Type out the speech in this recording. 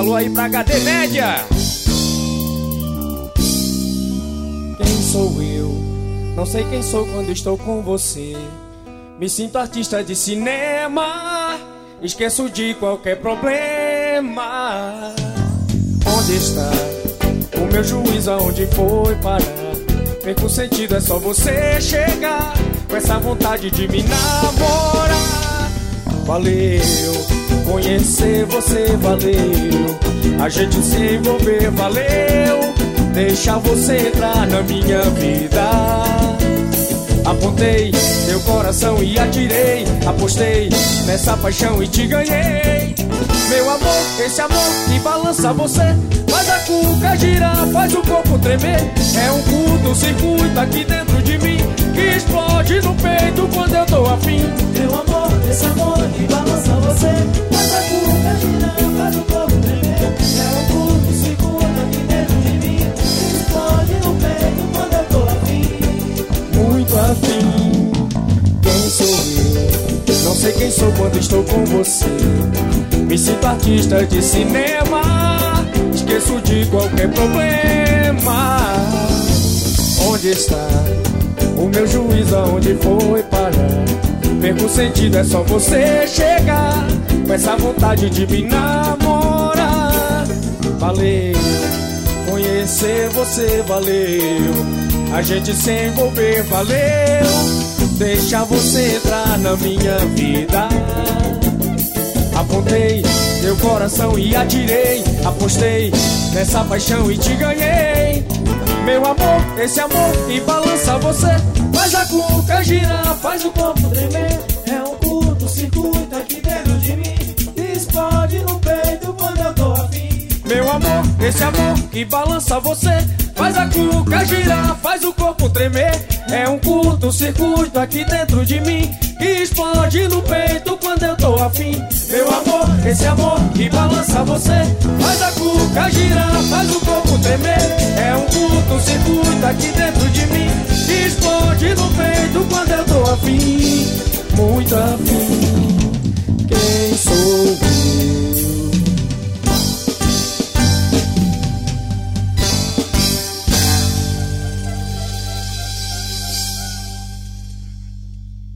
Alô aí pra HD Média. Quem sou eu? Não sei quem sou quando estou com você. Me sinto artista de cinema, esqueço de qualquer problema. Onde está o meu juízo, aonde foi parar? Perco o sentido, é só você chegar com essa vontade de me namorar. Valeu conhecer você, valeu a gente se envolver, valeu deixar você entrar na minha vida. Apontei teu coração e atirei, apostei nessa paixão e te ganhei. Meu amor, esse amor que balança você, faz a cuca girar, faz o corpo tremer. É um curto-circuito aqui dentro de mim, que explode no peito quando eu tô afim. Meu amor, esse amor que balança você, faz a cuca girar, faz o corpo tremer. É um curto-circuito aqui dentro de mim, que explode no peito quando eu tô afim. Muito afim. Quem sou eu? Não sei quem sou quando estou com você. Me sinto artista de cinema, esqueço de qualquer problema. Onde está o meu juízo, aonde foi parar? Perco o sentido, é só você chegar com essa vontade de me namorar. Valeu conhecer você, valeu a gente se envolver, valeu deixar você entrar na minha vida. Apontei teu coração e atirei, apostei nessa paixão e te ganhei. Meu amor, esse amor que balança você, faz a cuca girar, faz o corpo tremer. É um curto-circuito aqui dentro de mim, que explode no peito quando eu tô afim. Meu amor, esse amor que balança você, faz a cuca girar, faz o corpo tremer. É um curto-circuito aqui dentro de mim, que explode no peito quando eu tô afim. Meu amor, esse amor que balança você, faz a cuca girar, faz o corpo tremer. É um curto-circuito aqui dentro de mim, que explode no peito quando eu tô afim. Muito afim.